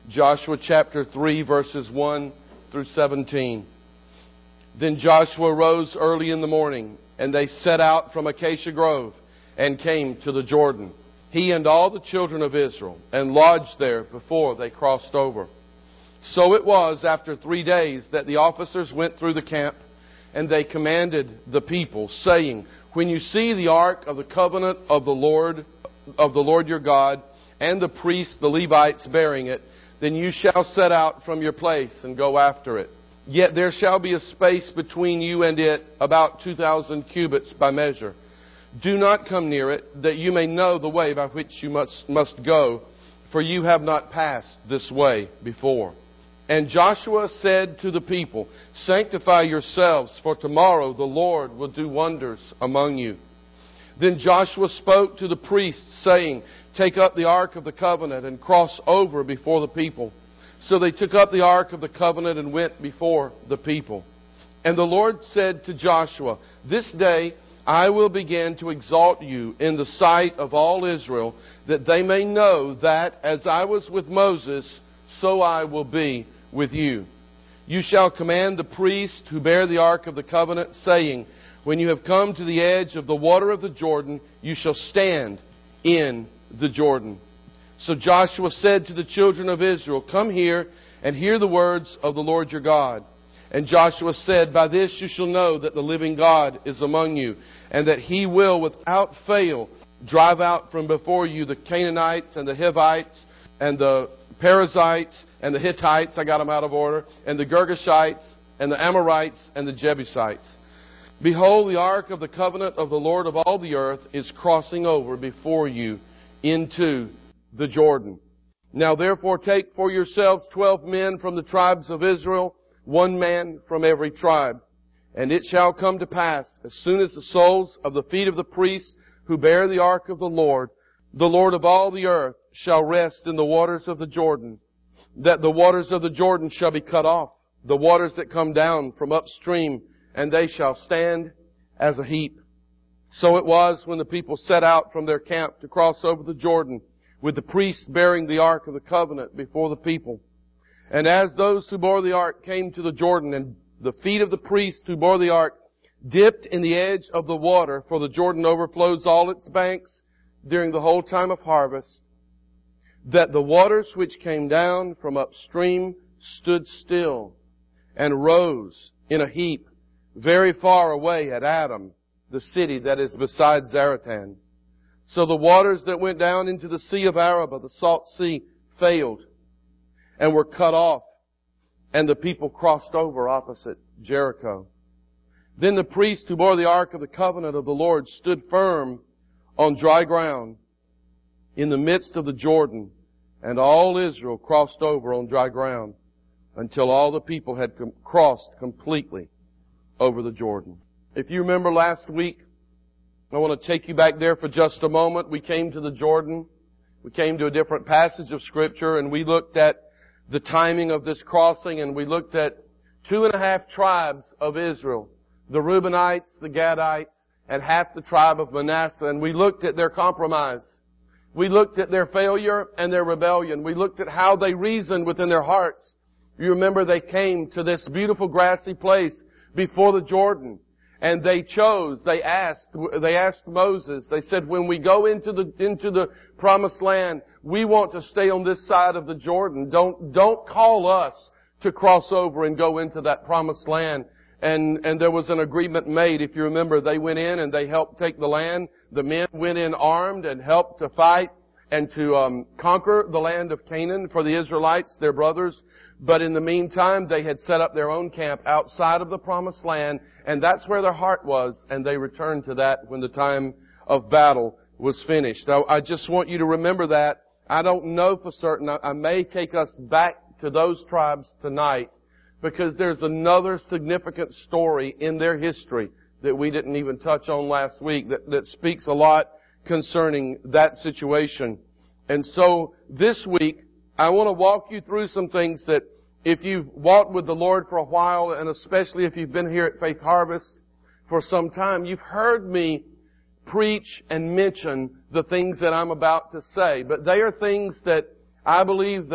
Joshua chapter 3, verses 1 through 17. Then Joshua rose early in the morning, and they set out from Acacia Grove and came to the Jordan, he and all the children of Israel, and lodged there before they crossed over. So it was after 3 days that the officers went through the camp, and they commanded the people, saying, when you see the ark of the covenant of the Lord your God, and the priests, the Levites, bearing it, then you shall set out from your place and go after it. Yet there shall be a space between you and it, about 2,000 cubits by measure. Do not come near it, that you may know the way by which you must go, for you have not passed this way before. And Joshua said to the people, sanctify yourselves, for tomorrow the Lord will do wonders among you. Then Joshua spoke to the priests, saying, take up the ark of the covenant and cross over before the people. So they took up the ark of the covenant and went before the people. And the Lord said to Joshua, this day I will begin to exalt you in the sight of all Israel, that they may know that as I was with Moses, so I will be with you. You shall command the priests who bear the ark of the covenant, saying, when you have come to the edge of the water of the Jordan, you shall stand in the Jordan. So Joshua said to the children of Israel, come here and hear the words of the Lord your God. And Joshua said, by this you shall know that the living God is among you, and that He will without fail drive out from before you the Canaanites and the Hivites and the Perizzites and the Hittites, I got them out of order, and the Girgashites and the Amorites and the Jebusites. Behold, the ark of the covenant of the Lord of all the earth is crossing over before you into the Jordan. Now therefore take for yourselves 12 men from the tribes of Israel, 1 man from every tribe. And it shall come to pass, as soon as the soles of the feet of the priests who bear the ark of the Lord of all the earth, shall rest in the waters of the Jordan, that the waters of the Jordan shall be cut off, the waters that come down from upstream, and they shall stand as a heap. So it was when the people set out from their camp to cross over the Jordan, with the priests bearing the ark of the covenant before the people. And as those who bore the ark came to the Jordan, and the feet of the priests who bore the ark dipped in the edge of the water, for the Jordan overflows all its banks during the whole time of harvest, that the waters which came down from upstream stood still and rose in a heap very far away at Adam, the city that is beside Zaratan. So the waters that went down into the sea of Arabah, the salt sea, failed and were cut off, and the people crossed over opposite Jericho. Then the priest who bore the ark of the covenant of the Lord stood firm on dry ground in the midst of the Jordan, and all Israel crossed over on dry ground until all the people had crossed completely over the Jordan. If you remember last week, I want to take you back there for just a moment. We came to the Jordan. We came to a different passage of Scripture, and we looked at the timing of this crossing, and we looked at 2.5 tribes of Israel, the Reubenites, the Gadites, and half the tribe of Manasseh, and we looked at their compromise. We looked at their failure and their rebellion. We looked at how they reasoned within their hearts. You remember they came to this beautiful grassy place before the Jordan. And they asked Moses, they said, when we go into the promised land, we want to stay on this side of the Jordan. Don't call us to cross over and go into that promised land. And there was an agreement made. If you remember, they went in and they helped take the land. The men went in armed and helped to fight and to conquer the land of Canaan for the Israelites, their brothers. But in the meantime, they had set up their own camp outside of the promised land, and that's where their heart was, and they returned to that when the time of battle was finished. Now, I just want you to remember that. I don't know for certain. I may take us back to those tribes tonight, because there's another significant story in their history that we didn't even touch on last week that speaks a lot concerning that situation. And so this week, I want to walk you through some things that if you've walked with the Lord for a while, and especially if you've been here at Faith Harvest for some time, you've heard me preach and mention the things that I'm about to say. But they are things that I believe that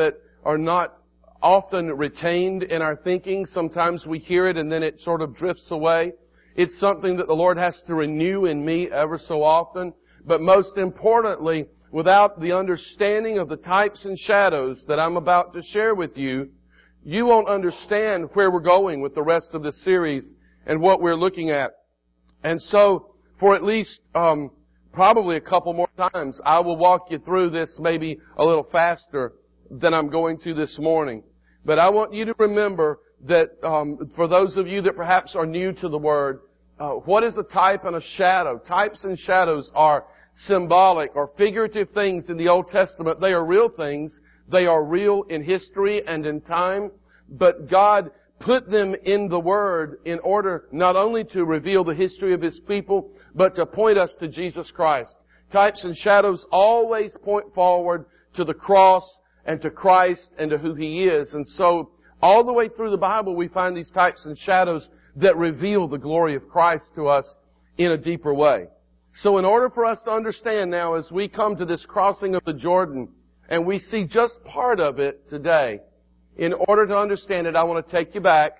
are not often retained in our thinking. Sometimes we hear it and then it sort of drifts away. It's something that the Lord has to renew in me ever so often. But most importantly, without the understanding of the types and shadows that I'm about to share with you, you won't understand where we're going with the rest of this series and what we're looking at. And so, for at least probably a couple more times, I will walk you through this maybe a little faster than I'm going to this morning. But I want you to remember that for those of you that perhaps are new to the Word, what is a type and a shadow? Types and shadows are symbolic or figurative things in the Old Testament. They are real things. They are real in history and in time. But God put them in the Word in order not only to reveal the history of His people, but to point us to Jesus Christ. Types and shadows always point forward to the cross and to Christ and to who He is. And so, all the way through the Bible, we find these types and shadows that reveal the glory of Christ to us in a deeper way. So in order for us to understand now, as we come to this crossing of the Jordan, and we see just part of it today, in order to understand it, I want to take you back.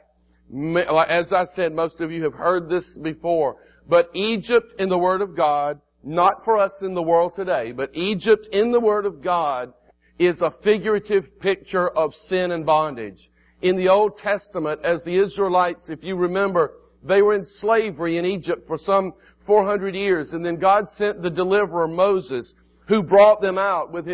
As I said, most of you have heard this before. But Egypt in the Word of God, not for us in the world today, but Egypt in the Word of God is a figurative picture of sin and bondage. In the Old Testament, as the Israelites, if you remember, they were in slavery in Egypt for some 400 years, and then God sent the deliverer Moses, who brought them out with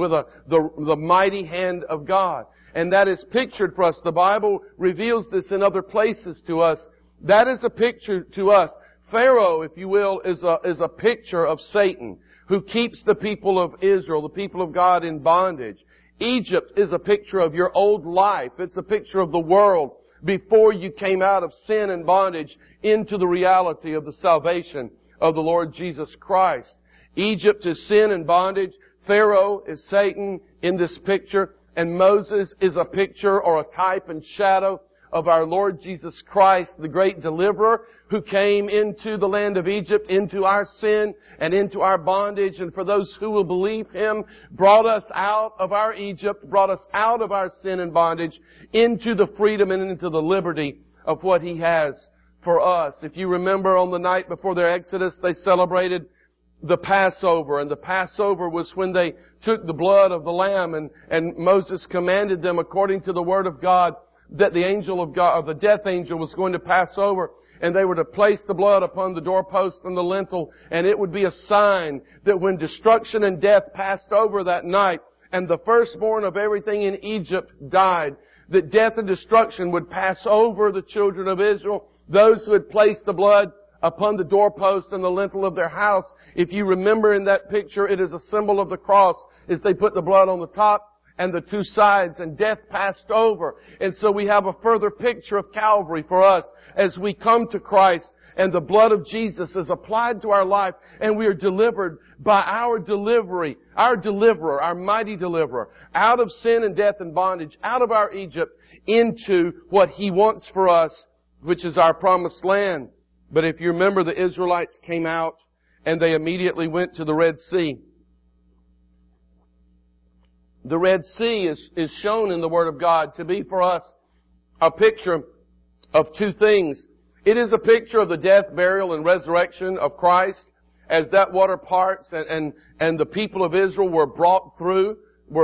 the mighty hand of God. And that is pictured for us. The Bible reveals this in other places to us. That is a picture to us. Pharaoh, if you will, is a picture of Satan, who keeps the people of Israel, the people of God, in bondage. Egypt is a picture of your old life. It's a picture of the world before you came out of sin and bondage into the reality of the salvation of the Lord Jesus Christ. Egypt is sin and bondage. Pharaoh is Satan in this picture. And Moses is a picture or a type and shadow of our Lord Jesus Christ, the great deliverer, who came into the land of Egypt, into our sin and into our bondage. And for those who will believe Him, brought us out of our Egypt, brought us out of our sin and bondage into the freedom and into the liberty of what He has for us. If you remember, on the night before their exodus, they celebrated the Passover, and the Passover was when they took the blood of the lamb, and Moses commanded them, according to the Word of God, that the angel of God, or the death angel, was going to pass over, and they were to place the blood upon the doorpost and the lintel, and it would be a sign that when destruction and death passed over that night, and the firstborn of everything in Egypt died, that death and destruction would pass over the children of Israel, those who had placed the blood upon the doorpost and the lintel of their house. If you remember in that picture, it is a symbol of the cross, as they put the blood on the top and the two sides, and death passed over. And so we have a further picture of Calvary for us as we come to Christ, and the blood of Jesus is applied to our life, and we are delivered by our deliverer, our mighty deliverer, out of sin and death and bondage, out of our Egypt, into what He wants for us, which is our promised land. But if you remember, the Israelites came out and they immediately went to the Red Sea. The Red Sea is shown in the Word of God to be for us a picture of two things. It is a picture of the death, burial, and resurrection of Christ, as that water parts and the people of Israel were brought through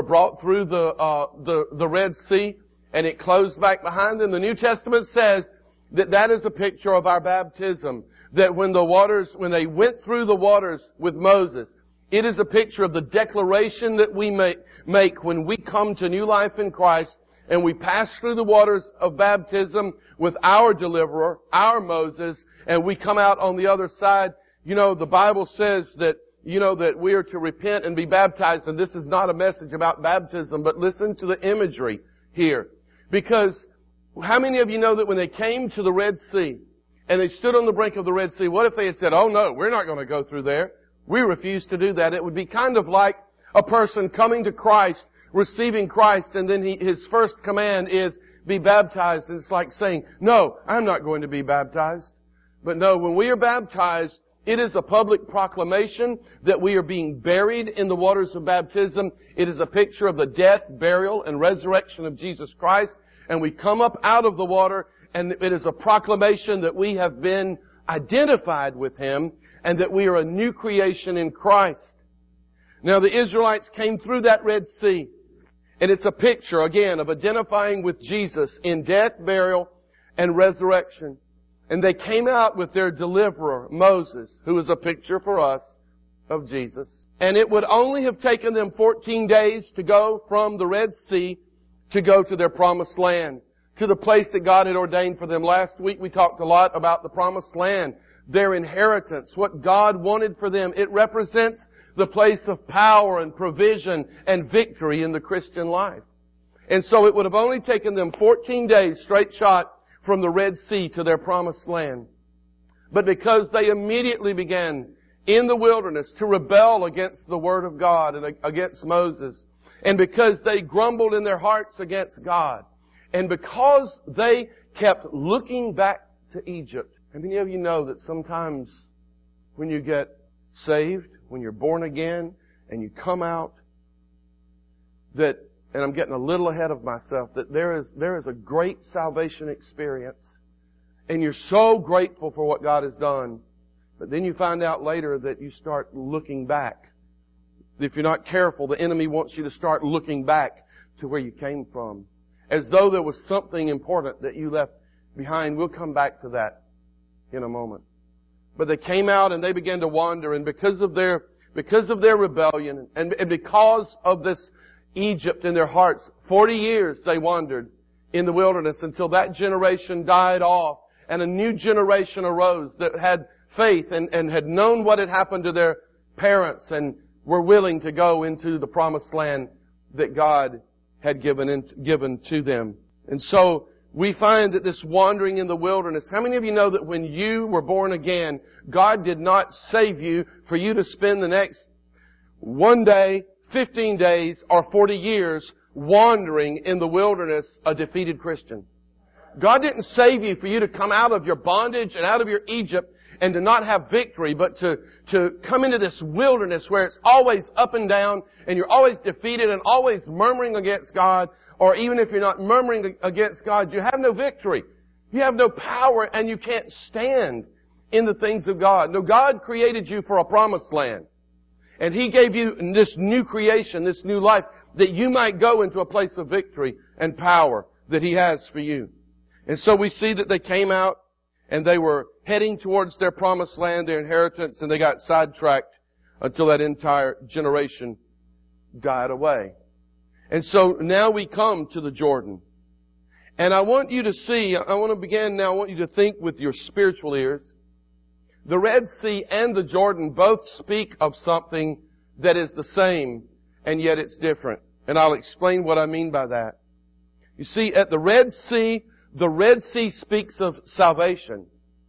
the Red Sea, and it closed back behind them. The New Testament says that is a picture of our baptism. That when they went through the waters with Moses, it is a picture of the declaration that we make when we come to new life in Christ, and we pass through the waters of baptism with our deliverer, our Moses, and we come out on the other side. You know, the Bible says that we are to repent and be baptized, and this is not a message about baptism, but listen to the imagery here. Because how many of you know that when they came to the Red Sea, and they stood on the brink of the Red Sea, what if they had said, "Oh no, we're not going to go through there. We refuse to do that"? It would be kind of like a person coming to Christ, receiving Christ, and then his first command is, be baptized. And it's like saying, "No, I'm not going to be baptized." But no, when we are baptized, It is a public proclamation that we are being buried in the waters of baptism. It is a picture of the death, burial, and resurrection of Jesus Christ. And we come up out of the water, and it is a proclamation that we have been identified with Him and that we are a new creation in Christ. Now the Israelites came through that Red Sea, and it's a picture, again, of identifying with Jesus in death, burial, and resurrection. And they came out with their deliverer, Moses, who is a picture for us of Jesus. And it would only have taken them 14 days to go from the Red Sea to go to their promised land, to the place that God had ordained for them. Last week we talked a lot about the promised land, their inheritance, what God wanted for them. It represents the place of power and provision and victory in the Christian life. And so it would have only taken them 14 days straight shot from the Red Sea to their promised land. But because they immediately began in the wilderness to rebel against the Word of God and against Moses, and because they grumbled in their hearts against God, and because they kept looking back to Egypt. How many of you know that sometimes when you get saved, when you're born again, and you come out, that, and I'm getting a little ahead of myself, that there is a great salvation experience, and you're so grateful for what God has done, but then you find out later that you start looking back. If you're not careful, the enemy wants you to start looking back to where you came from, as though there was something important that you left behind. We'll come back to that in a moment. But they came out and they began to wander, and because of their rebellion and because of this Egypt in their hearts, 40 years they wandered in the wilderness until that generation died off and a new generation arose that had faith and had known what had happened to their parents and were willing to go into the promised land that God had given to them. And so we find that this wandering in the wilderness, how many of you know that when you were born again, God did not save you for you to spend the next one day, 15 days, or 40 years wandering in the wilderness a defeated Christian? God didn't save you for you to come out of your bondage and out of your Egypt and to not have victory, but to come into this wilderness where it's always up and down and you're always defeated and always murmuring against God. Or even if you're not murmuring against God, you have no victory. You have no power and you can't stand in the things of God. No, God created you for a promised land. And He gave you this new creation, this new life, that you might go into a place of victory and power that He has for you. And so we see that they came out and they were heading towards their promised land, their inheritance, and they got sidetracked until that entire generation died away. And so now we come to the Jordan. And I want you to see, I want to begin now, I want you to think with your spiritual ears. The Red Sea and the Jordan both speak of something that is the same, and yet it's different. And I'll explain what I mean by that. You see, at the Red Sea speaks of salvation.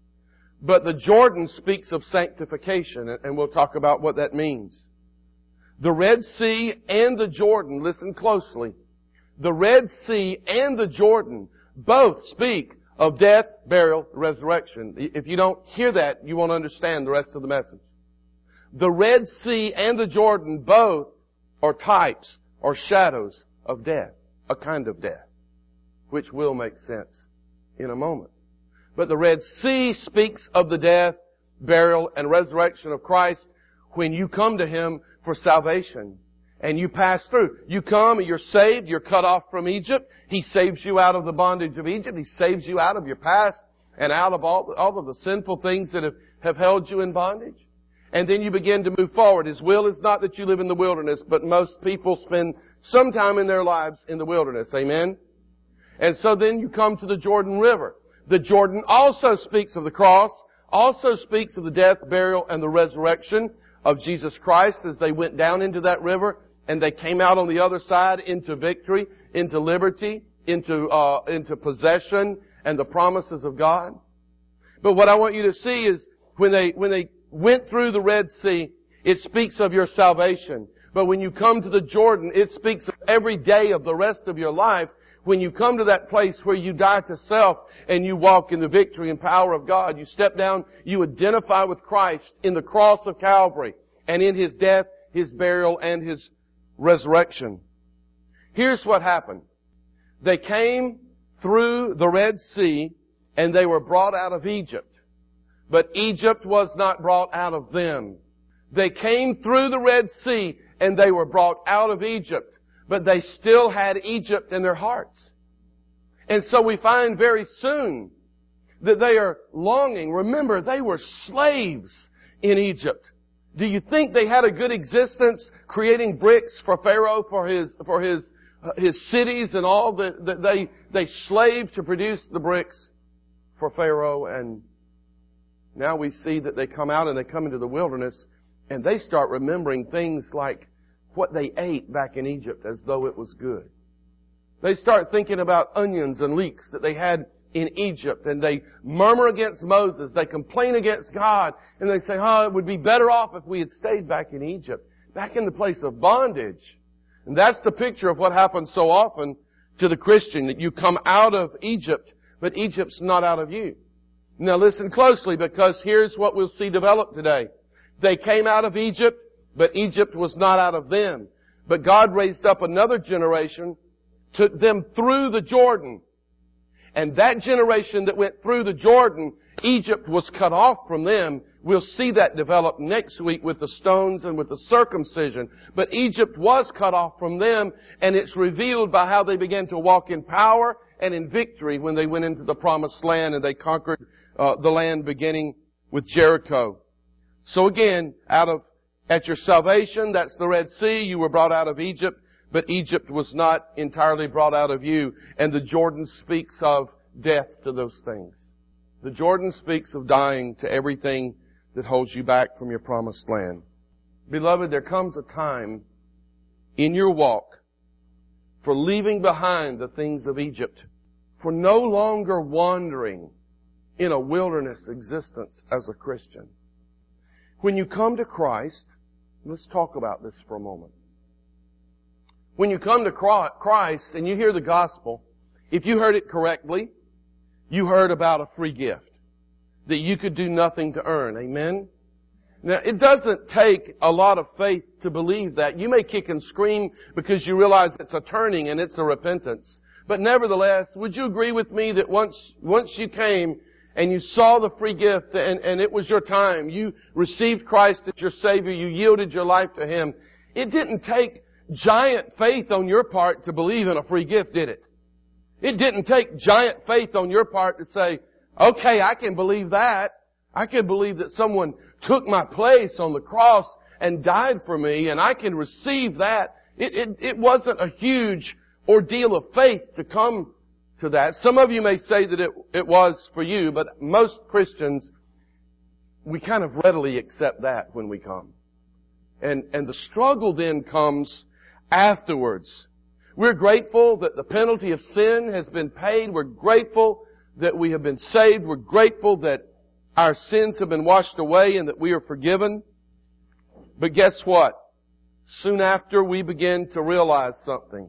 But the Jordan speaks of sanctification, and we'll talk about what that means. The Red Sea and the Jordan, listen closely. The Red Sea and the Jordan both speak of death, burial, resurrection. If you don't hear that, you won't understand the rest of the message. The Red Sea and the Jordan both are types or shadows of death, a kind of death, which will make sense in a moment. But the Red Sea speaks of the death, burial, and resurrection of Christ when you come to Him for salvation. And you pass through. You come and you're saved. You're cut off from Egypt. He saves you out of the bondage of Egypt. He saves you out of your past and out of all of the sinful things that have held you in bondage. And then you begin to move forward. His will is not that you live in the wilderness, but most people spend some time in their lives in the wilderness. Amen? And so then you come to the Jordan River. The Jordan also speaks of the cross, also speaks of the death, burial, and the resurrection of Jesus Christ as they went down into that river and they came out on the other side into victory, into liberty, into possession and the promises of God. But what I want you to see is when they went through the Red Sea, it speaks of your salvation. But when you come to the Jordan, it speaks of every day of the rest of your life, when you come to that place where you die to self and you walk in the victory and power of God, you step down, you identify with Christ in the cross of Calvary and in His death, His burial, and His resurrection. Here's what happened. They came through the Red Sea and they were brought out of Egypt. But Egypt was not brought out of them. They came through the Red Sea and they were brought out of Egypt. But they still had Egypt in their hearts. And so we find very soon that they are longing. Remember, they were slaves in Egypt. Do you think they had a good existence creating bricks for Pharaoh for his cities and all that they slaved to produce the bricks for Pharaoh? And now we see that they come out and they come into the wilderness and they start remembering things like what they ate back in Egypt as though it was good. They start thinking about onions and leeks that they had in Egypt, and they murmur against Moses. They complain against God, and they say, it would be better off if we had stayed back in Egypt, back in the place of bondage. And that's the picture of what happens so often to the Christian, that you come out of Egypt, but Egypt's not out of you. Now listen closely, because here's what we'll see develop today. They came out of Egypt, but Egypt was not out of them. But God raised up another generation, took them through the Jordan. And that generation that went through the Jordan, Egypt was cut off from them. We'll see that develop next week with the stones and with the circumcision. But Egypt was cut off from them, and it's revealed by how they began to walk in power and in victory when they went into the promised land and they conquered the land beginning with Jericho. So again, at your salvation, that's the Red Sea, you were brought out of Egypt. But Egypt was not entirely brought out of you. And the Jordan speaks of death to those things. The Jordan speaks of dying to everything that holds you back from your promised land. Beloved, there comes a time in your walk for leaving behind the things of Egypt, for no longer wandering in a wilderness existence as a Christian. When you come to Christ, let's talk about this for a moment. When you come to Christ and you hear the gospel, if you heard it correctly, you heard about a free gift that you could do nothing to earn. Amen? Now, it doesn't take a lot of faith to believe that. You may kick and scream because you realize it's a turning and it's a repentance. But nevertheless, would you agree with me that once you came and you saw the free gift and it was your time, you received Christ as your Savior, you yielded your life to Him, it didn't take giant faith on your part to believe in a free gift, did it? It didn't take giant faith on your part to say, okay, I can believe that. I can believe that someone took my place on the cross and died for me, and I can receive that. It wasn't a huge ordeal of faith to come to that. Some of you may say that it was for you, but most Christians, we kind of readily accept that when we come. And the struggle then comes afterwards. We're grateful that the penalty of sin has been paid. We're grateful that we have been saved. We're grateful that our sins have been washed away and that we are forgiven. But guess what? Soon after, we begin to realize something.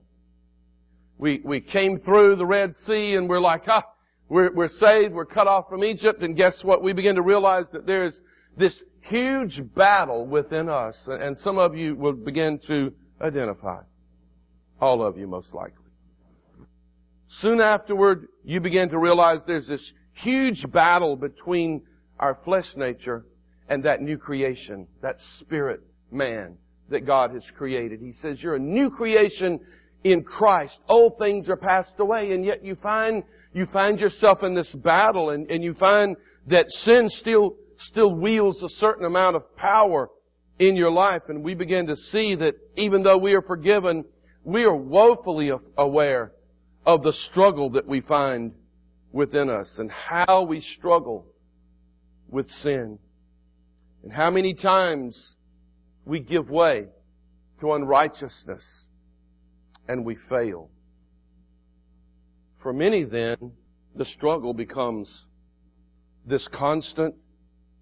We came through the Red Sea and we're like, we're saved, we're cut off from Egypt, and guess what? We begin to realize that there's this huge battle within us, and some of you will begin to identify. All of you, most likely. Soon afterward, you begin to realize there's this huge battle between our flesh nature and that new creation, that spirit man that God has created. He says you're a new creation in Christ. Old things are passed away, and yet you find yourself in this battle, and you find that sin still wields a certain amount of power in your life. And we begin to see that even though we are forgiven, we are woefully aware of the struggle that we find within us and how we struggle with sin. And how many times we give way to unrighteousness and we fail. For many then, the struggle becomes this constant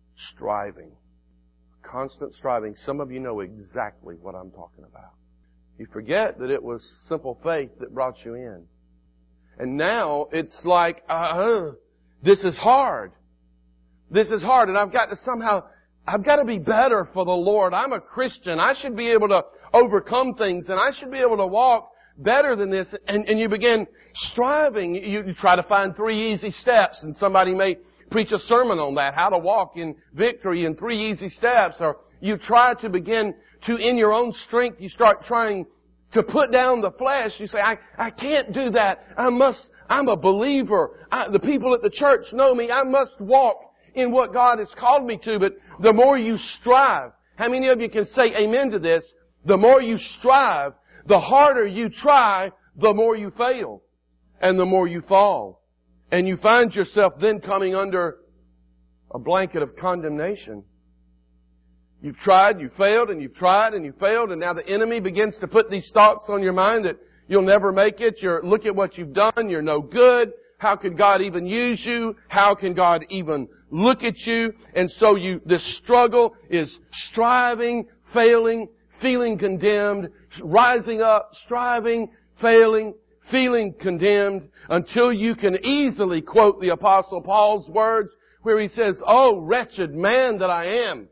striving. Constant striving. Some of you know exactly what I'm talking about. You forget that it was simple faith that brought you in. And now it's like, this is hard. This is hard, and I've got to be better for the Lord. I'm a Christian. I should be able to overcome things, and I should be able to walk better than this. And you begin striving. You try to find 3 easy steps, and somebody may preach a sermon on that, how to walk in victory in 3 easy steps. Or you try to begin to, in your own strength, you start trying to put down the flesh. You say, I can't do that. I'm a believer. The people at the church know me. I must walk in what God has called me to. But the more you strive, how many of you can say amen to this? The more you strive, the harder you try, the more you fail. And the more you fall. And you find yourself then coming under a blanket of condemnation. You've tried, you failed, and you've tried, and you failed, and now the enemy begins to put these thoughts on your mind that you'll never make it. Look at what you've done. You're no good. How could God even use you? How can God even look at you? And so this struggle is striving, failing, feeling condemned, rising up, striving, failing, feeling condemned, until you can easily quote the Apostle Paul's words where he says, "Oh, wretched man that I am.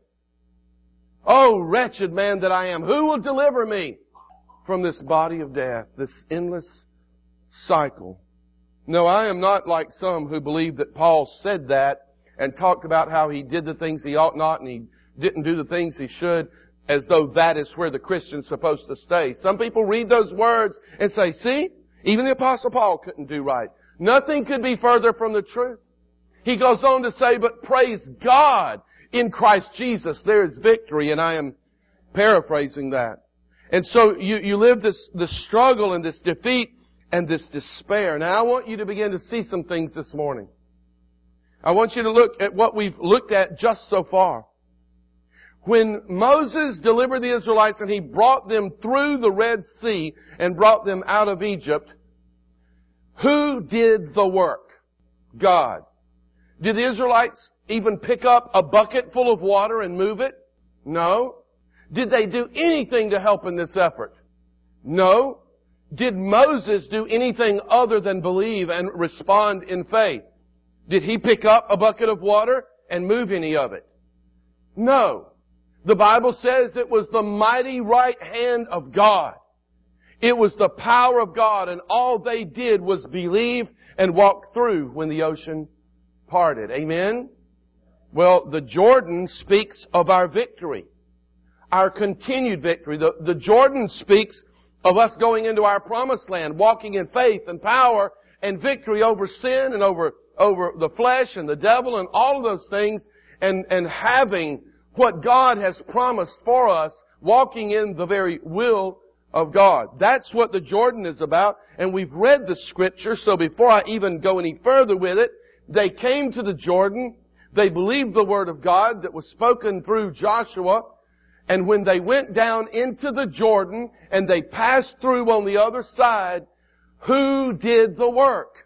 Oh, wretched man that I am. Who will deliver me from this body of death?" This endless cycle. No, I am not like some who believe that Paul said that and talked about how he did the things he ought not and he didn't do the things he should, as though that is where the Christian's supposed to stay. Some people read those words and say, see, even the Apostle Paul couldn't do right. Nothing could be further from the truth. He goes on to say, but praise God, in Christ Jesus there is victory. And I am paraphrasing that. And so you live this struggle and this defeat and this despair. Now I want you to begin to see some things this morning. I want you to look at what we've looked at just so far. When Moses delivered the Israelites and he brought them through the Red Sea and brought them out of Egypt, who did the work? God. Did the Israelites even pick up a bucket full of water and move it? No. Did they do anything to help in this effort? No. Did Moses do anything other than believe and respond in faith? Did he pick up a bucket of water and move any of it? No. The Bible says it was the mighty right hand of God. It was the power of God, and all they did was believe and walk through when the ocean parted. Amen? Well, the Jordan speaks of our victory, our continued victory. The Jordan speaks of us going into our promised land, walking in faith and power and victory over sin and over the flesh and the devil and all of those things, and having what God has promised for us, walking in the very will of God. That's what the Jordan is about, and we've read the Scripture, so before I even go any further with it, they came to the Jordan, they believed the Word of God that was spoken through Joshua, and when they went down into the Jordan and they passed through on the other side, who did the work?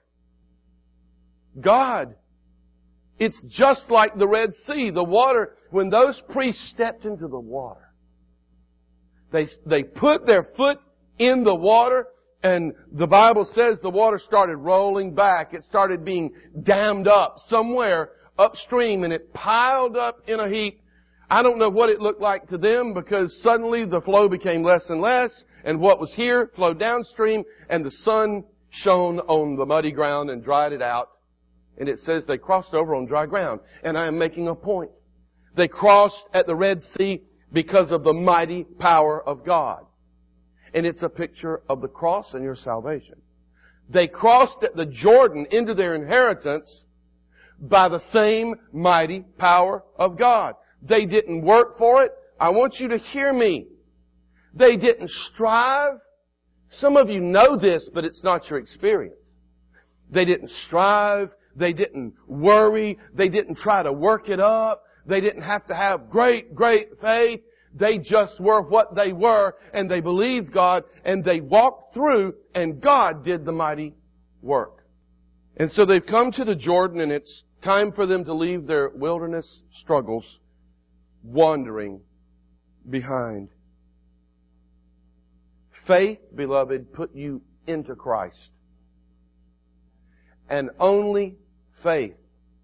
God. It's just like the Red Sea. The water, when those priests stepped into the water, they put their foot in the water, and the Bible says the water started rolling back. It started being dammed up somewhere upstream, and it piled up in a heap. I don't know what it looked like to them, because suddenly the flow became less and less, and what was here flowed downstream, and the sun shone on the muddy ground and dried it out. And it says they crossed over on dry ground. And I am making a point. They crossed at the Red Sea because of the mighty power of God. And it's a picture of the cross and your salvation. They crossed at the Jordan into their inheritance by the same mighty power of God. They didn't work for it. I want you to hear me. They didn't strive. Some of you know this, but it's not your experience. They didn't strive. They didn't worry. They didn't try to work it up. They didn't have to have great faith. They just were what they were, and they believed God, and they walked through, and God did the mighty work. And so they've come to the Jordan, and it's time for them to leave their wilderness struggles, wandering behind. Faith, beloved, put you into Christ. And only faith,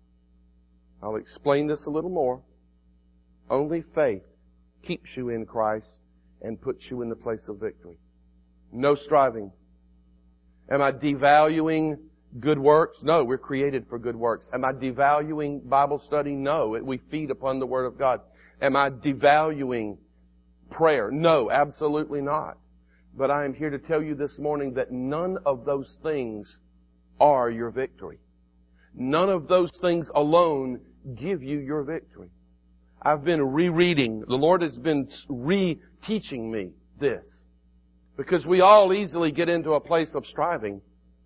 I'll explain this a little more, only faith keeps you in Christ and puts you in the place of victory. No striving. Am I devaluing good works? No, we're created for good works. Am I devaluing Bible study? No, we feed upon the Word of God. Am I devaluing prayer? No, absolutely not. But I am here to tell you this morning that none of those things are your victory. None of those things alone give you your victory. I've been rereading. The Lord has been re-teaching me this. Because we all easily get into a place of striving,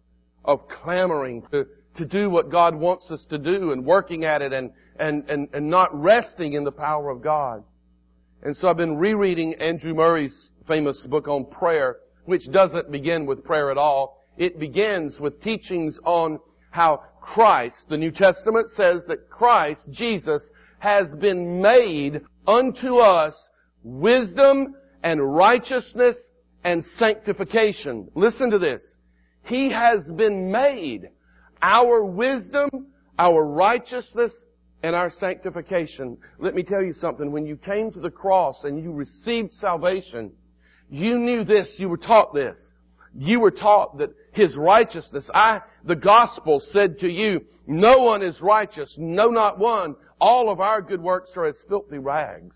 of clamoring to do what God wants us to do and working at it and not resting in the power of God. And so I've been rereading Andrew Murray's famous book on prayer, which doesn't begin with prayer at all. It begins with teachings on how Christ, the New Testament says that Christ, Jesus, has been made unto us wisdom and righteousness and sanctification. Listen to this. He has been made our wisdom, our righteousness, and our sanctification. Let me tell you something. When you came to the cross and you received salvation, you knew this, you were taught this. You were taught that His righteousness, the gospel said to you, no one is righteous, no not one. All of our good works are as filthy rags.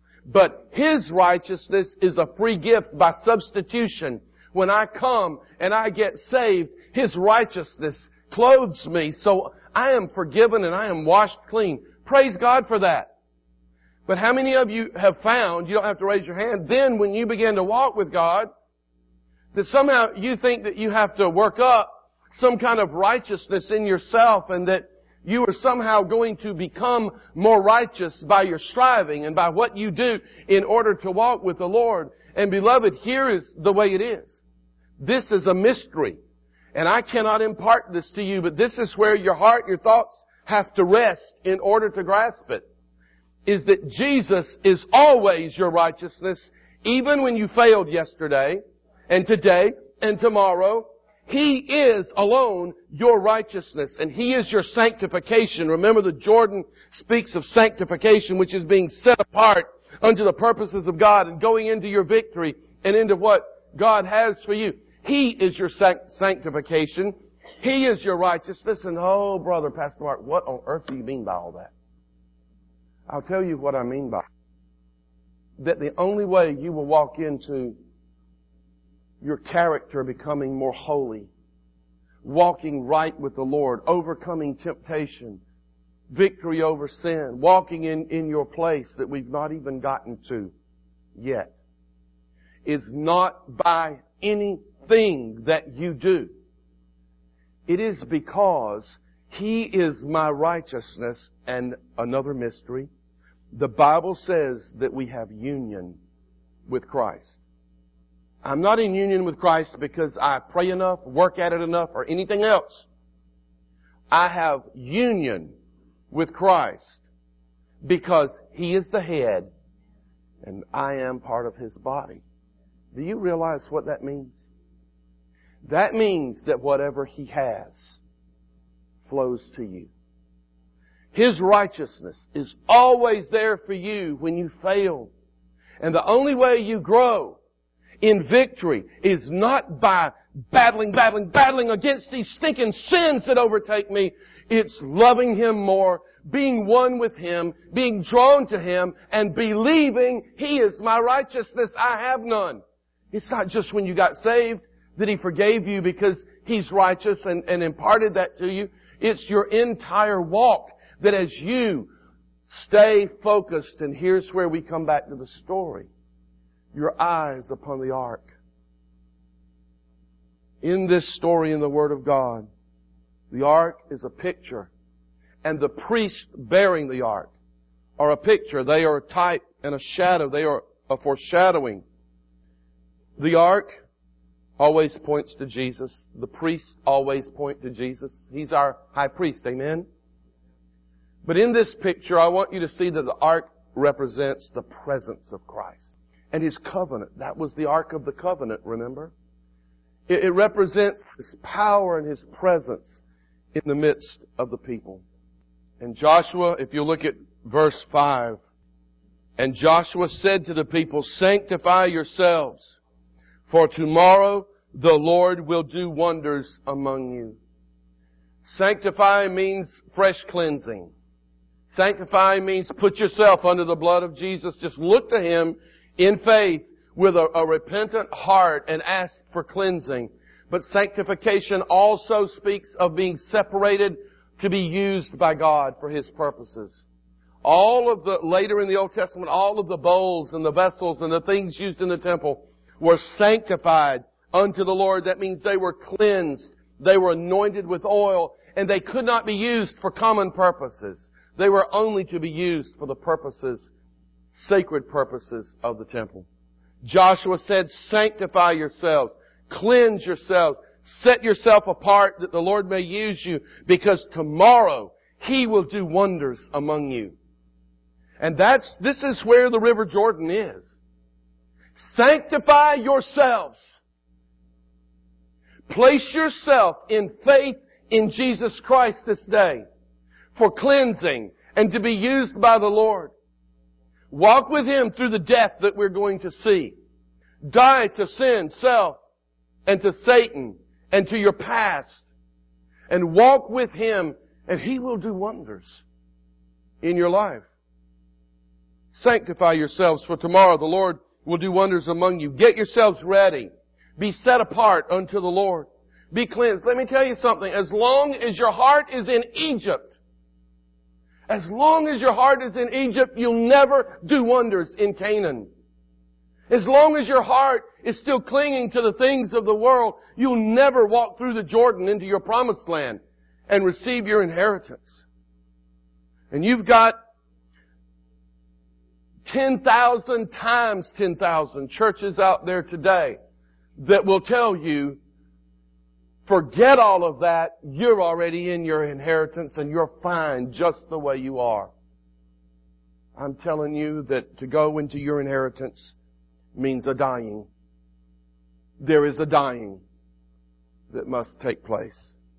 But His righteousness is a free gift by substitution. When I come and I get saved, His righteousness clothes me, so I am forgiven and I am washed clean. Praise God for that. But how many of you have found, you don't have to raise your hand, then when you begin to walk with God, that somehow you think that you have to work up some kind of righteousness in yourself and that you are somehow going to become more righteous by your striving and by what you do in order to walk with the Lord. And beloved, here is the way it is. This is a mystery. And I cannot impart this to you, but this is where your heart, your thoughts have to rest in order to grasp it. Is that Jesus is always your righteousness, even when you failed yesterday and today and tomorrow. He is alone your righteousness, and He is your sanctification. Remember that Jordan speaks of sanctification, which is being set apart unto the purposes of God and going into your victory and into what God has for you. He is your sanctification. He is your righteousness. And oh, brother, Pastor Mark, what on earth do you mean by all that? I'll tell you what I mean by it. That the only way you will walk into your character becoming more holy, walking right with the Lord, overcoming temptation, victory over sin, walking in your place that we've not even gotten to yet, is not by anything that you do. It is because He is my righteousness. And another mystery, the Bible says that we have union with Christ. I'm not in union with Christ because I pray enough, work at it enough, or anything else. I have union with Christ because He is the head and I am part of His body. Do you realize what that means? That means that whatever He has flows to you. His righteousness is always there for you when you fail. And the only way you grow in victory is not by battling against these stinking sins that overtake me. It's loving Him more, being one with Him, being drawn to Him, and believing He is my righteousness. I have none. It's not just when you got saved that He forgave you because He's righteous and imparted that to you. It's your entire walk that as you stay focused, and here's where we come back to the story. Your eyes upon the ark. In this story in the Word of God, the ark is a picture, and the priest bearing the ark are a picture. They are a type and a shadow. They are a foreshadowing. The ark always points to Jesus. The priests always point to Jesus. He's our high priest. Amen? But in this picture, I want you to see that the ark represents the presence of Christ. and His covenant. That was the Ark of the Covenant, remember? It represents His power and His presence in the midst of the people. And Joshua, if you look at verse 5, and Joshua said to the people, sanctify yourselves, for tomorrow the Lord will do wonders among you. Sanctify means fresh cleansing. Sanctify means put yourself under the blood of Jesus. Just look to Him in faith with a repentant heart and ask for cleansing. But sanctification also speaks of being separated to be used by God for His purposes. Later in the Old Testament, all of the bowls and the vessels and the things used in the temple were sanctified unto the Lord. That means they were cleansed. They were anointed with oil, and they could not be used for common purposes. They were only to be used for the purposes, sacred purposes of the temple. Joshua said, sanctify yourselves, cleanse yourselves, set yourself apart that the Lord may use you, because tomorrow He will do wonders among you. And this is where the River Jordan is. Sanctify yourselves. Place yourself in faith in Jesus Christ this day for cleansing and to be used by the Lord. Walk with Him through the death that we're going to see. Die to sin, self, and to Satan, and to your past. And walk with Him, and He will do wonders in your life. Sanctify yourselves, for tomorrow the Lord will do wonders among you. Get yourselves ready. Be set apart unto the Lord. Be cleansed. Let me tell you something. As long as your heart is in Egypt, as long as your heart is in Egypt, you'll never do wonders in Canaan. As long as your heart is still clinging to the things of the world, you'll never walk through the Jordan into your promised land and receive your inheritance. And you've got 10,000 times 10,000 churches out there today that will tell you, forget all of that, you're already in your inheritance and you're fine just the way you are. I'm telling you that to go into your inheritance means a dying. There is a dying that must take place.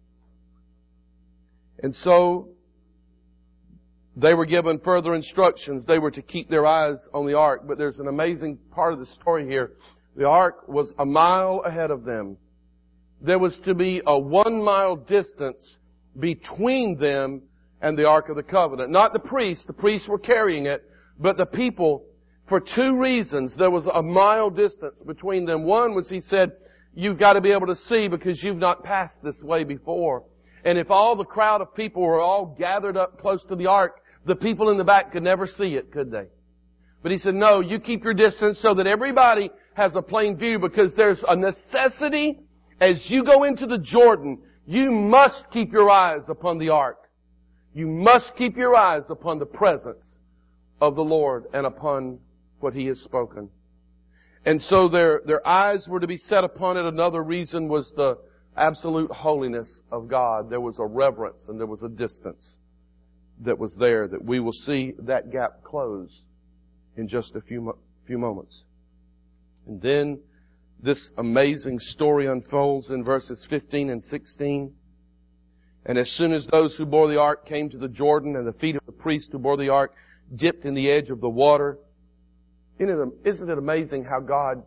And so, they were given further instructions. They were to keep their eyes on the ark. But there's an amazing part of the story here. The ark was a mile ahead of them. There was to be a 1 mile distance between them and the Ark of the Covenant. Not the priests. The priests were carrying it. But the people, for two reasons, there was a mile distance between them. One was, he said, you've got to be able to see because you've not passed this way before. And if all the crowd of people were all gathered up close to the ark, the people in the back could never see it, could they? But he said, no, you keep your distance so that everybody has a plain view, because there's a necessity as you go into the Jordan. You must keep your eyes upon the ark. You must keep your eyes upon the presence of the Lord and upon what He has spoken. And so their eyes were to be set upon it. Another reason was the absolute holiness of God. There was a reverence and there was a distance that was there, that we will see that gap close in just a few moments. And then this amazing story unfolds in verses 15 and 16. And as soon as those who bore the ark came to the Jordan, and the feet of the priest who bore the ark dipped in the edge of the water. Isn't it amazing how God,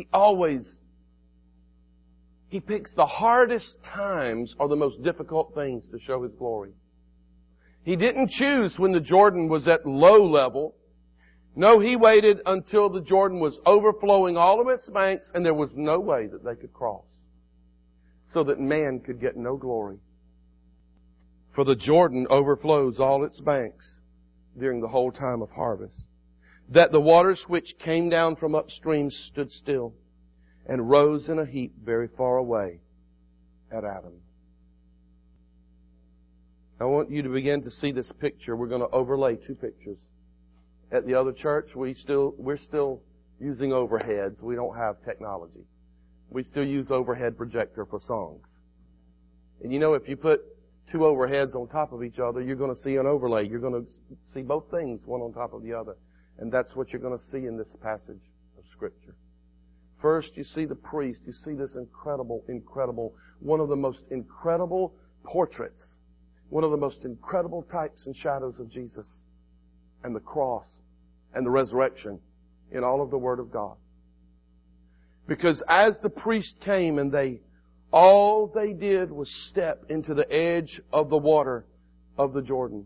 He picks the hardest times or the most difficult things to show His glory. He didn't choose when the Jordan was at low level. No, He waited until the Jordan was overflowing all of its banks and there was no way that they could cross, so that man could get no glory. For the Jordan overflows all its banks during the whole time of harvest. That the waters which came down from upstream stood still and rose in a heap very far away at Adam. I want you to begin to see this picture. We're going to overlay two pictures. At the other church, we're still using overheads. We don't have technology. We still use overhead projector for songs. And you know, if you put two overheads on top of each other, you're going to see an overlay. You're going to see both things, one on top of the other. And that's what you're going to see in this passage of Scripture. First, you see the priest. You see this incredible, one of the most incredible portraits, one of the most incredible types and shadows of Jesus and the cross and the resurrection in all of the Word of God. Because as the priest came and all they did was step into the edge of the water of the Jordan.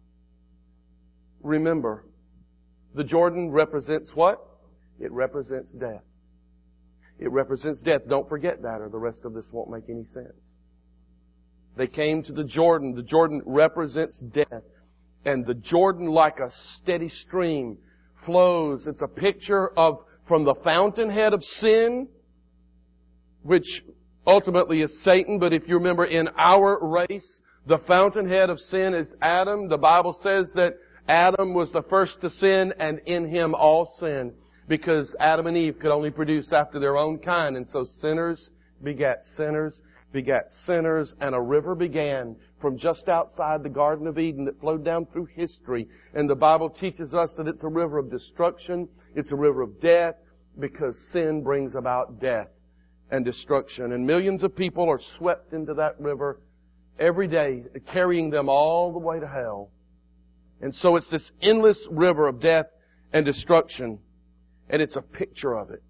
Remember, the Jordan represents what? It represents death. It represents death. Don't forget that or the rest of this won't make any sense. They came to the Jordan. The Jordan represents death. And the Jordan, like a steady stream, flows. It's a picture of from the fountainhead of sin, which ultimately is Satan. But if you remember, in our race, the fountainhead of sin is Adam. The Bible says that Adam was the first to sin, and in him all sin, because Adam and Eve could only produce after their own kind. And so sinners begat sinners, and a river began from just outside the Garden of Eden that flowed down through history. And the Bible teaches us that it's a river of destruction, it's a river of death, because sin brings about death and destruction. And millions of people are swept into that river every day, carrying them all the way to hell. And so it's this endless river of death and destruction. And it's a picture of it.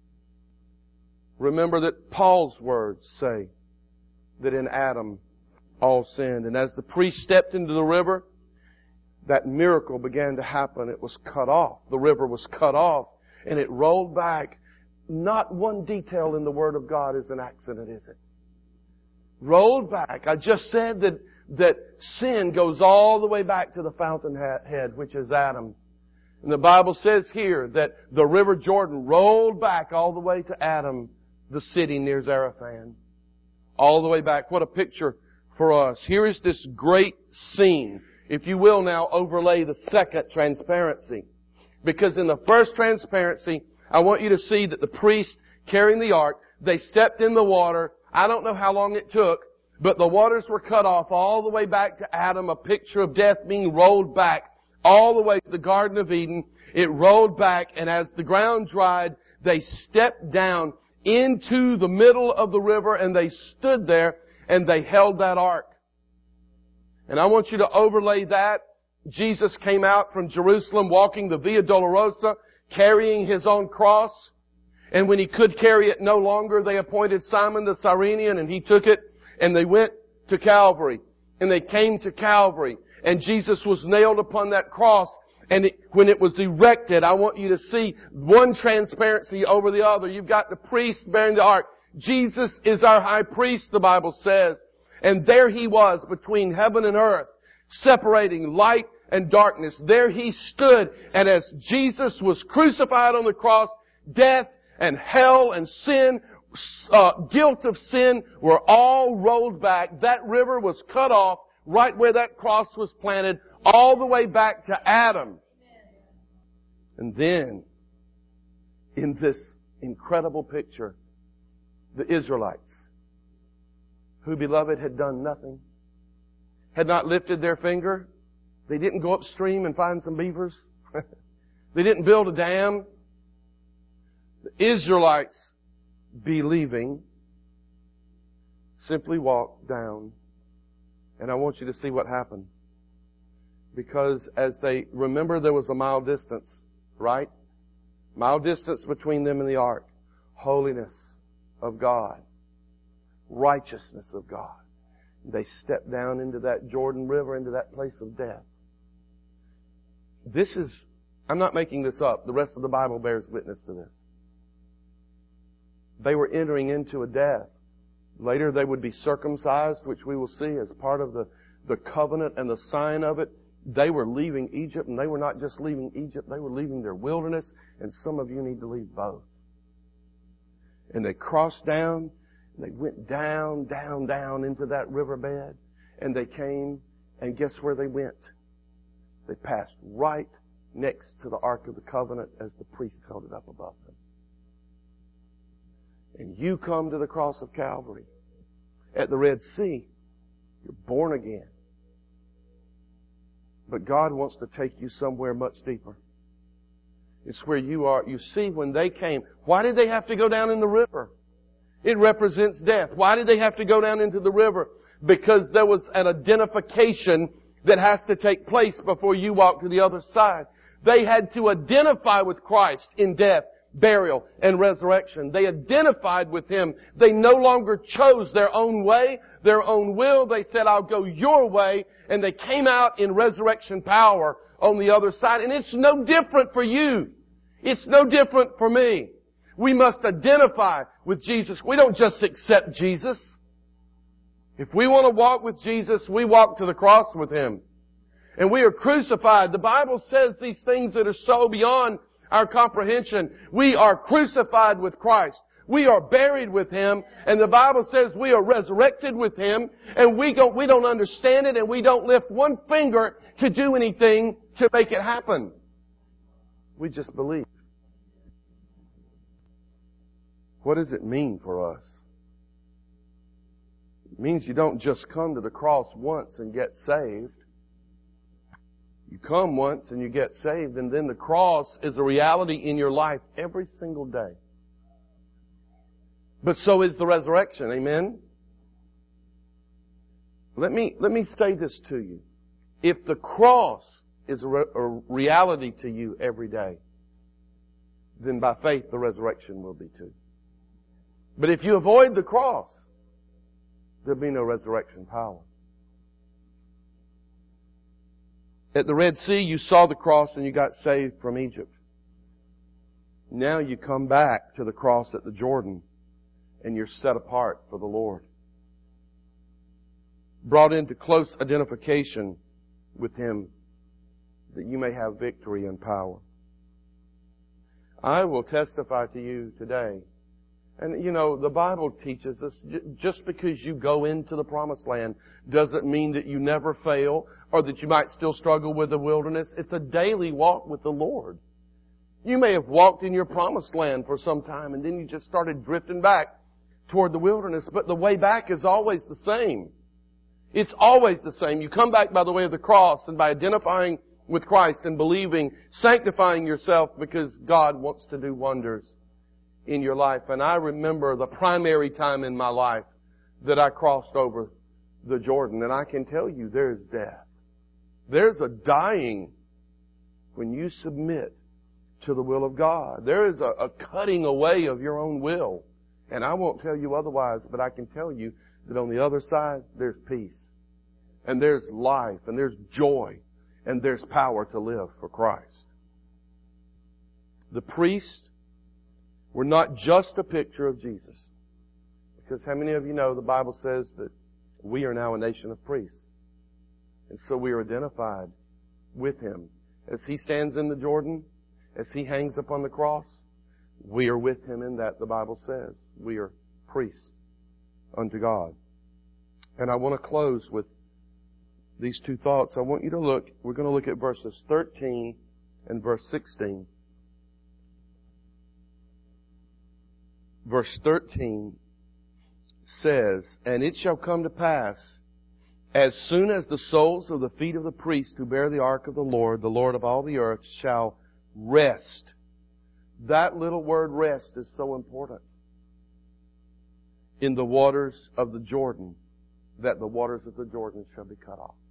Remember that Paul's words say that in Adam all sinned. And as the priest stepped into the river, that miracle began to happen. It was cut off. The river was cut off. And it rolled back. Not one detail in the Word of God is an accident, is it? Rolled back. I just said that sin goes all the way back to the fountainhead, which is Adam. And the Bible says here that the river Jordan rolled back all the way to Adam, the city near Zarephath. All the way back. What a picture for us. Here is this great scene. If you will now overlay the second transparency. Because in the first transparency, I want you to see that the priest carrying the ark, they stepped in the water. I don't know how long it took, but the waters were cut off all the way back to Adam, a picture of death being rolled back all the way to the Garden of Eden. It rolled back, and as the ground dried, they stepped down into the middle of the river, and they stood there, and they held that ark. And I want you to overlay that. Jesus came out from Jerusalem walking the Via Dolorosa, carrying His own cross. And when He could carry it no longer, they appointed Simon the Cyrenian, and he took it, and they went to Calvary. And they came to Calvary. And Jesus was nailed upon that cross. And when it was erected, I want you to see one transparency over the other. You've got the priest bearing the ark. Jesus is our high priest, the Bible says. And there He was between heaven and earth, separating light and darkness. There He stood. And as Jesus was crucified on the cross, death and hell and sin, guilt of sin were all rolled back. That river was cut off right where that cross was planted, all the way back to Adam. And then, in this incredible picture, the Israelites, who, beloved, had done nothing, had not lifted their finger. They didn't go upstream and find some beavers. They didn't build a dam. The Israelites, believing, simply walked down. And I want you to see what happened. Because as they, remember there was a mile distance, right? Mile distance between them and the ark. Holiness of God. Righteousness of God. They stepped down into that Jordan River, into that place of death. This is, I'm not making this up. The rest of the Bible bears witness to this. They were entering into a death. Later they would be circumcised, which we will see as part of the covenant and the sign of it. They were leaving Egypt, and they were not just leaving Egypt, they were leaving their wilderness, and some of you need to leave both. And they crossed down, and they went down into that riverbed, and they came, and guess where they went? They passed right next to the Ark of the Covenant as the priest held it up above them. And you come to the cross of Calvary. At the Red Sea, you're born again. But God wants to take you somewhere much deeper. It's where you are. You see, when they came, why did they have to go down in the river? It represents death. Why did they have to go down into the river? Because there was an identification that has to take place before you walk to the other side. They had to identify with Christ in death, burial, and resurrection. They identified with Him. They no longer chose their own way, their own will. They said, I'll go your way. And they came out in resurrection power on the other side. And it's no different for you. It's no different for me. We must identify with Jesus. We don't just accept Jesus. If we want to walk with Jesus, we walk to the cross with Him. And we are crucified. The Bible says these things that are so beyond our comprehension. We are crucified with Christ. We are buried with Him. And the Bible says we are resurrected with Him. And we don't understand it, and we don't lift one finger to do anything to make it happen. We just believe. What does it mean for us? It means you don't just come to the cross once and get saved. You come once and you get saved, and then the cross is a reality in your life every single day. But so is the resurrection. Amen? Let me say this to you. If the cross is a reality to you every day, then by faith the resurrection will be too. But if you avoid the cross, there'll be no resurrection power. At the Red Sea, you saw the cross and you got saved from Egypt. Now you come back to the cross at the Jordan and you're set apart for the Lord. Brought into close identification with Him that you may have victory and power. I will testify to you today. And you know, the Bible teaches us just because you go into the promised land doesn't mean that you never fail or that you might still struggle with the wilderness. It's a daily walk with the Lord. You may have walked in your promised land for some time and then you just started drifting back toward the wilderness, but the way back is always the same. It's always the same. You come back by the way of the cross and by identifying with Christ and believing, sanctifying yourself because God wants to do wonders in your life. And I remember the primary time in my life that I crossed over the Jordan. And I can tell you there's death. There's a dying when you submit to the will of God. There is a cutting away of your own will. And I won't tell you otherwise, but I can tell you that on the other side, there's peace. And there's life. And there's joy. And there's power to live for Christ. The priests were not just a picture of Jesus. Because how many of you know the Bible says that we are now a nation of priests? And so we are identified with Him. As He stands in the Jordan, as He hangs upon the cross, we are with Him in that, the Bible says. We are priests unto God. And I want to close with these two thoughts. I want you to look, we're going to look at verses 13 and verse 16. Verse 13 says, And it shall come to pass, as soon as the soles of the feet of the priests who bear the ark of the Lord of all the earth, shall rest. That little word rest is so important. In the waters of the Jordan, that the waters of the Jordan shall be cut off.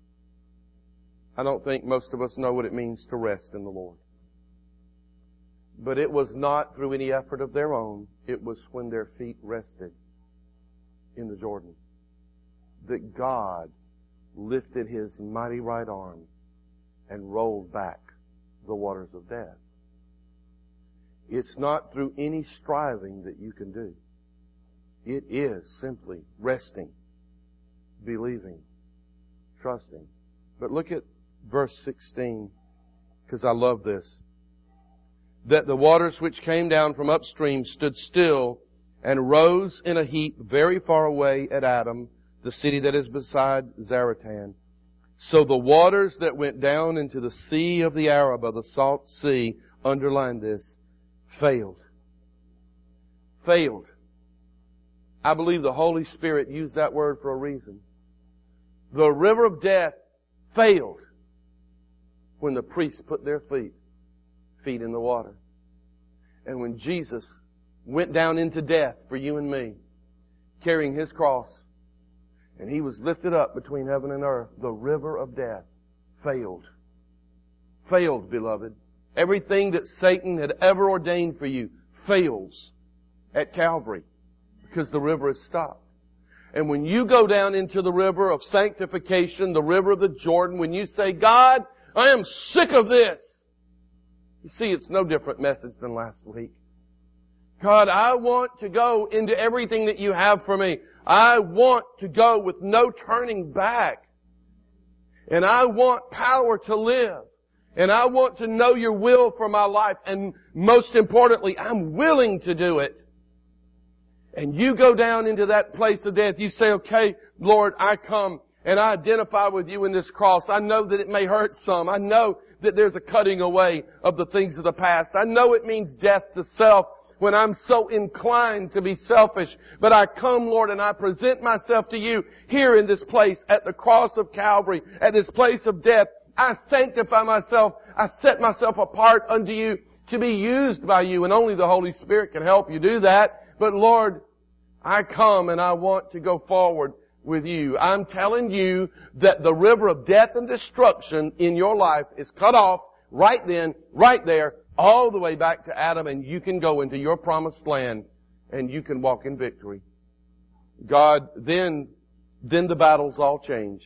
I don't think most of us know what it means to rest in the Lord. But it was not through any effort of their own. It was when their feet rested in the Jordan that God lifted His mighty right arm and rolled back the waters of death. It's not through any striving that you can do. It is simply resting, believing, trusting. But look at verse 16, because I love this. That the waters which came down from upstream stood still and rose in a heap very far away at Adam, the city that is beside Zaratan. So the waters that went down into the sea of the Arabah, the salt sea, underline this, failed. Failed. I believe the Holy Spirit used that word for a reason. The river of death failed when the priests put their feet feet in the water. And when Jesus went down into death for you and me, carrying His cross, and He was lifted up between heaven and earth, the river of death failed. Failed, beloved. Everything that Satan had ever ordained for you fails at Calvary because the river is stopped. And when you go down into the river of sanctification, the river of the Jordan, when you say, God, I am sick of this. You see, it's no different message than last week. God, I want to go into everything that you have for me. I want to go with no turning back. And I want power to live. And I want to know your will for my life. And most importantly, I'm willing to do it. And you go down into that place of death. You say, okay, Lord, I come and I identify with you in this cross. I know that it may hurt some. I know that there's a cutting away of the things of the past. I know it means death to self when I'm so inclined to be selfish. But I come, Lord, and I present myself to you here in this place at the cross of Calvary, at this place of death. I sanctify myself. I set myself apart unto you to be used by you. And only the Holy Spirit can help you do that. But Lord, I come and I want to go forward with you. I'm telling you that the river of death and destruction in your life is cut off right then, right there, all the way back to Adam, and you can go into your promised land and you can walk in victory. God, then the battles all change.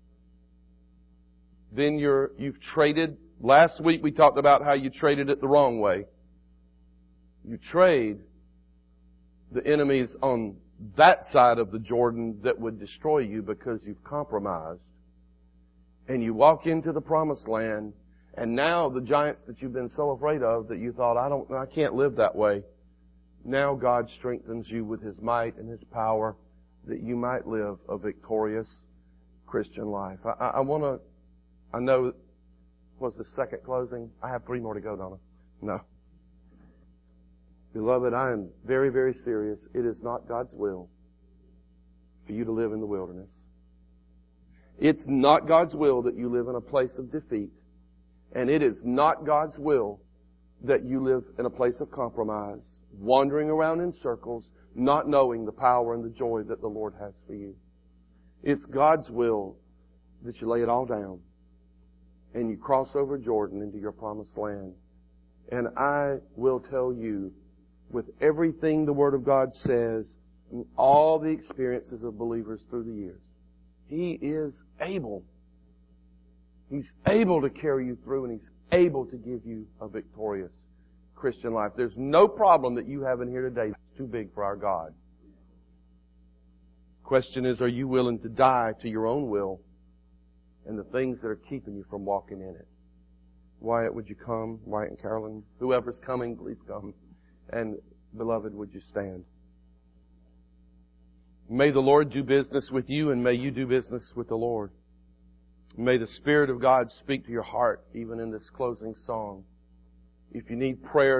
Then you've traded. Last week we talked about how you traded it the wrong way. You trade the enemies on that side of the Jordan that would destroy you because you've compromised. And you walk into the promised land, and now the giants that you've been so afraid of that you thought, I can't live that way. Now God strengthens you with His might and His power that you might live a victorious Christian life. I know, was the second closing? I have 3 more to go, Donna. No. Beloved, I am very, very serious. It is not God's will for you to live in the wilderness. It's not God's will that you live in a place of defeat. And it is not God's will that you live in a place of compromise, wandering around in circles, not knowing the power and the joy that the Lord has for you. It's God's will that you lay it all down and you cross over Jordan into your promised land. And I will tell you, with everything the Word of God says, and all the experiences of believers through the years, He is able. He's able to carry you through, and He's able to give you a victorious Christian life. There's no problem that you have in here today that's too big for our God. Question is, are you willing to die to your own will and the things that are keeping you from walking in it? Wyatt, would you come? Wyatt and Carolyn, whoever's coming, please come. And beloved, would you stand? May the Lord do business with you, and may you do business with the Lord. May the Spirit of God speak to your heart, even in this closing song. If you need prayer